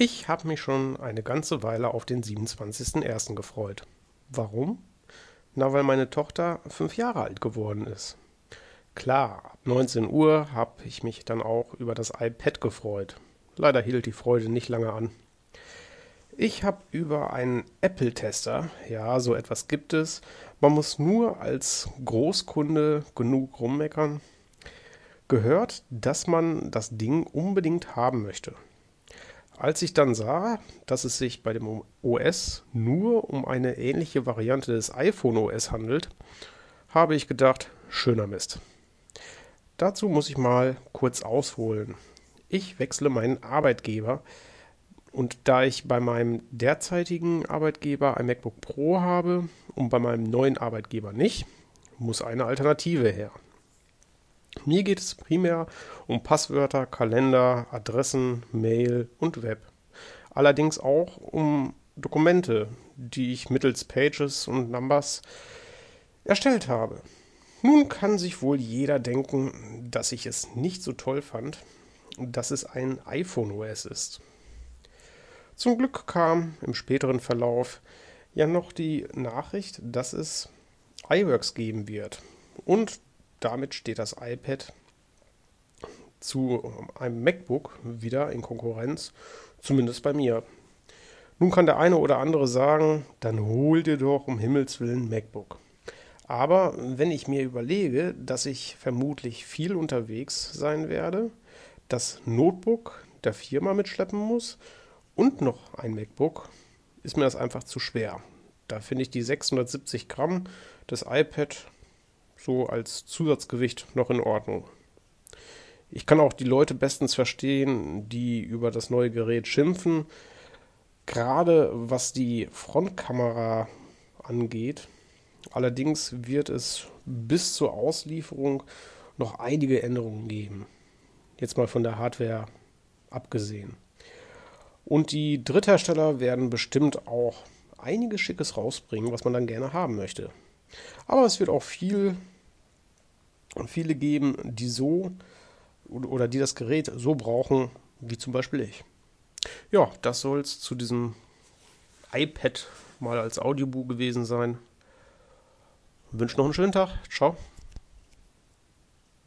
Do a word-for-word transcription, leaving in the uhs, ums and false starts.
Ich habe mich schon eine ganze Weile auf den siebenundzwanzigsten ersten gefreut. Warum? Na, weil meine Tochter fünf Jahre alt geworden ist. Klar, ab neunzehn Uhr habe ich mich dann auch über das iPad gefreut. Leider hielt die Freude nicht lange an. Ich habe über einen Apple-Tester, ja, so etwas gibt es, man muss nur als Großkunde genug rummeckern, gehört, dass man das Ding unbedingt haben möchte. Als ich dann sah, dass es sich bei dem O S nur um eine ähnliche Variante des iPhone O S handelt, habe ich gedacht, schöner Mist. Dazu muss ich mal kurz ausholen. Ich wechsle meinen Arbeitgeber und da ich bei meinem derzeitigen Arbeitgeber ein MacBook Pro habe und bei meinem neuen Arbeitgeber nicht, muss eine Alternative her. Mir geht es primär um Passwörter, Kalender, Adressen, Mail und Web. Allerdings auch um Dokumente, die ich mittels Pages und Numbers erstellt habe. Nun kann sich wohl jeder denken, dass ich es nicht so toll fand, dass es ein iPhone O S ist. Zum Glück kam im späteren Verlauf ja noch die Nachricht, dass es iWorks geben wird. Und damit steht das iPad zu einem MacBook wieder in Konkurrenz, zumindest bei mir. Nun kann der eine oder andere sagen, dann hol dir doch um Himmels Willen ein MacBook. Aber wenn ich mir überlege, dass ich vermutlich viel unterwegs sein werde, das Notebook der Firma mitschleppen muss und noch ein MacBook, ist mir das einfach zu schwer. Da finde ich die sechshundertsiebzig Gramm des iPad so als Zusatzgewicht noch in Ordnung. Ich kann auch die Leute bestens verstehen, die über das neue Gerät schimpfen, gerade was die Frontkamera angeht. Allerdings wird es bis zur Auslieferung noch einige Änderungen geben. Jetzt mal von der Hardware abgesehen. Und die Dritthersteller werden bestimmt auch einiges Schickes rausbringen, was man dann gerne haben möchte. Aber es wird auch viel, viele geben, die so oder die das Gerät so brauchen, wie zum Beispiel ich. Ja, das soll es zu diesem iPad mal als Audiobuch gewesen sein. Ich wünsche noch einen schönen Tag. Ciao.